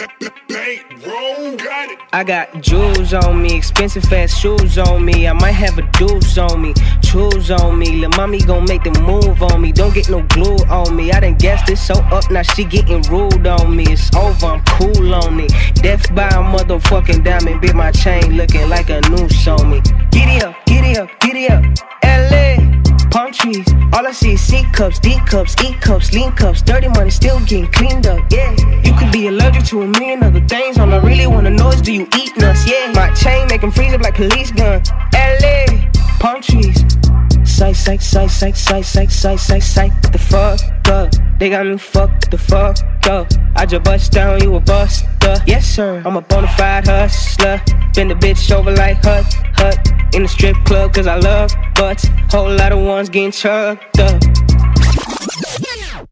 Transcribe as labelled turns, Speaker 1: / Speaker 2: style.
Speaker 1: I got jewels on me, expensive fast shoes on me. I might have a deuce on me, choose on me. Lil' mommy gon' make the move on me. Don't get no glue on me. I done gassed it so up, now she getting rude on me. It's over, I'm cool on it. Death by a motherfucking diamond, bit my chain looking like a noose on me. Giddy up, giddy up, giddy up, LA. Palm trees, all I see is C cups, D cups, E cups, lean cups. Dirty money still getting cleaned up, yeah. You could be allergic to a million other things. All I really wanna know is, do you eat nuts, yeah. My chain make them freeze up like police gun. LA, palm trees. Psych, psych, psych, psych, psych, psych, psych, psych, psych. The fuck up, they got me fucked the fuck up. I just bust down, you a buster. Yes sir, I'm a bonafide hustler. Bend the bitch over like hut. In the strip club cause I love butts. Whole lot of ones getting chucked up.